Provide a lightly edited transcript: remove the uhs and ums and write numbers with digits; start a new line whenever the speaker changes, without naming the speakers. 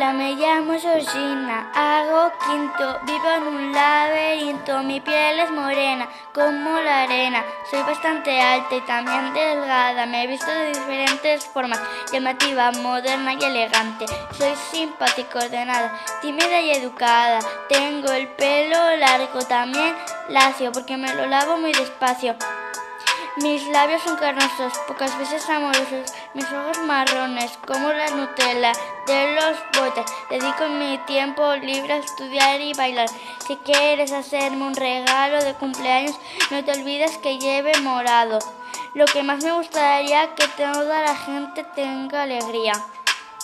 Hola, me llamo Georgina, hago quinto, vivo en un laberinto, mi piel es morena como la arena, soy bastante alta y también delgada, me he visto de diferentes formas, llamativa, moderna y elegante, soy simpática, ordenada, tímida y educada, tengo el pelo largo, también lacio, porque me lo lavo muy despacio. Mis labios son carnosos, pocas veces amorosos, mis ojos marrones como la Nutella de los botes. Dedico mi tiempo libre a estudiar y bailar. Si quieres hacerme un regalo de cumpleaños, no te olvides que lleve morado. Lo que más me gustaría que toda la gente tenga alegría.